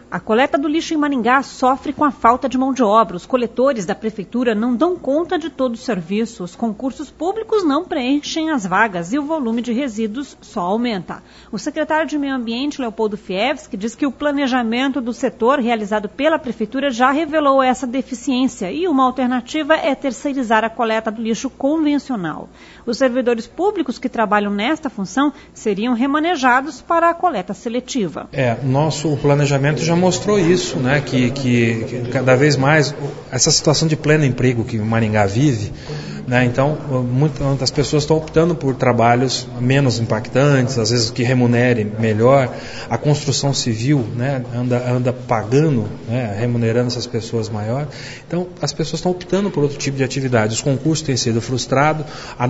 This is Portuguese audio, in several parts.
A coleta do lixo em Maringá sofre com a falta de mão de obra. Os coletores da prefeitura não dão conta de todo o serviço. Os concursos públicos não preenchem as vagas e o volume de resíduos só aumenta. O secretário de Meio Ambiente, Leopoldo Fievski, diz que o planejamento do setor realizado pela prefeitura já revelou essa deficiência e uma alternativa é terceirizar a coleta do lixo convencional. Os servidores públicos que trabalham nesta função seriam remanejados para a coleta seletiva. O planejamento já mostrou isso, né, que cada vez mais essa situação de pleno emprego que Maringá vive, né, então muitas pessoas estão optando por trabalhos menos impactantes, às vezes que remunerem melhor. A construção civil, né, anda pagando, né, remunerando essas pessoas maior. Então as pessoas estão optando por outro tipo de atividade. Os concursos têm sido frustrados,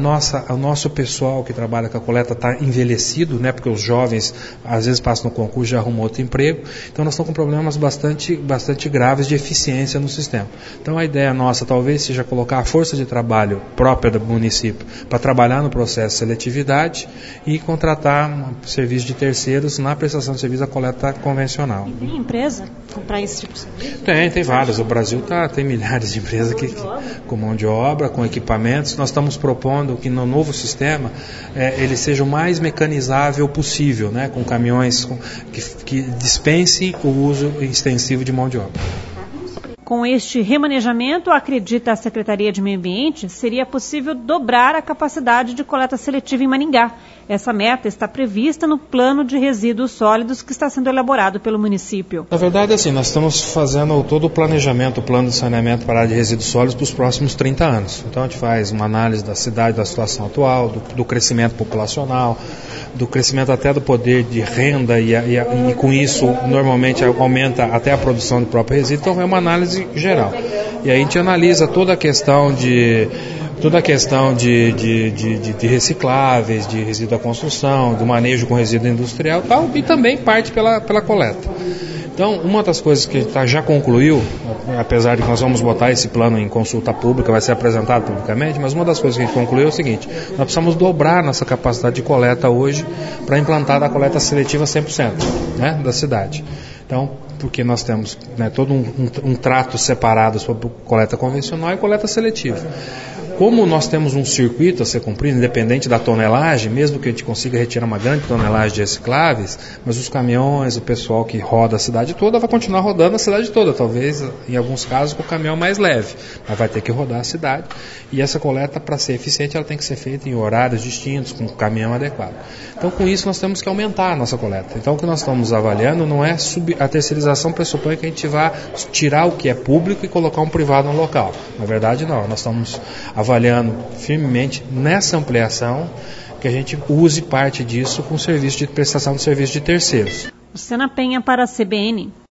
o nosso pessoal que trabalha com a coleta está envelhecido, né, porque os jovens às vezes passam no concurso e já arrumam outro emprego. Então nós estamos com problemas bastante graves de eficiência no sistema. Então a ideia nossa talvez seja colocar a força de trabalho própria do município para trabalhar no processo de seletividade e contratar um serviço de terceiros na prestação de serviço da coleta convencional. E tem empresa para esse tipo de serviço? Tem várias. O Brasil tem milhares de empresas com mão de obra, com equipamentos. Nós estamos propondo que no novo sistema ele seja o mais mecanizável possível, né, com caminhões que dispensem o uso extensivo de mão de obra. Com este remanejamento, acredita a Secretaria de Meio Ambiente, seria possível dobrar a capacidade de coleta seletiva em Maringá. Essa meta está prevista no plano de resíduos sólidos que está sendo elaborado pelo município. Na verdade, nós estamos fazendo todo o planejamento, o plano de saneamento para a área de resíduos sólidos para os próximos 30 anos. Então, a gente faz uma análise da cidade, da situação atual, do crescimento populacional, do crescimento até do poder de renda e com isso, normalmente, aumenta até a produção do próprio resíduo. Então, é uma análise geral. E aí a gente analisa toda a questão de recicláveis, de resíduo da construção, do manejo com resíduo industrial e também parte pela coleta. Então, uma das coisas que já concluiu, apesar de que nós vamos botar esse plano em consulta pública, vai ser apresentado publicamente, mas uma das coisas que a gente concluiu é o seguinte: nós precisamos dobrar nossa capacidade de coleta hoje para implantar a coleta seletiva 100%, né, da cidade. Então, porque nós temos, né, todo um trato separado sobre coleta convencional e coleta seletiva. Como nós temos um circuito a ser cumprido, independente da tonelagem, mesmo que a gente consiga retirar uma grande tonelagem de recicláveis, mas os caminhões, o pessoal que roda a cidade toda vai continuar rodando a cidade toda, talvez em alguns casos com o caminhão mais leve, mas vai ter que rodar a cidade. E essa coleta, para ser eficiente, ela tem que ser feita em horários distintos, com o caminhão adequado. Então, com isso, nós temos que aumentar a nossa coleta. Então, o que nós estamos avaliando não é a terceirização pressupõe que a gente vá tirar o que é público e colocar um privado no local. Na verdade, não. Nós estamos avaliando firmemente nessa ampliação que a gente use parte disso com serviço de prestação de serviço de terceiros. Luciana Penha para a CBN.